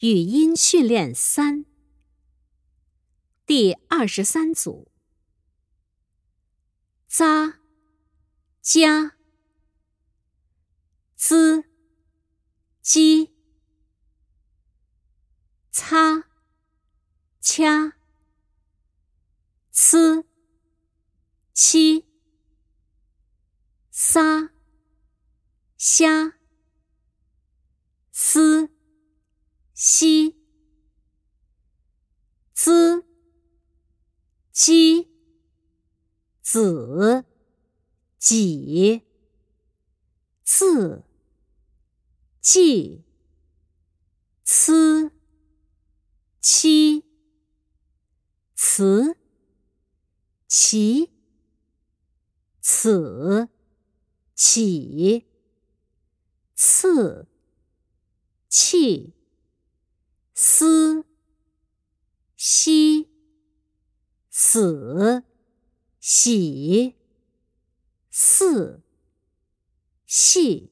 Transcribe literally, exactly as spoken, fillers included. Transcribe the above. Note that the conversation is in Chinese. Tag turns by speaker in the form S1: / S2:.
S1: 语音训练三，第二十三组。扎、加、滋、叽、擦、掐、呲、七、撒、虾、丝、西、滋、鸡、子、己、次、季、呲、七、辞、其、此、起、次、气、思、西、死、喜、四、细。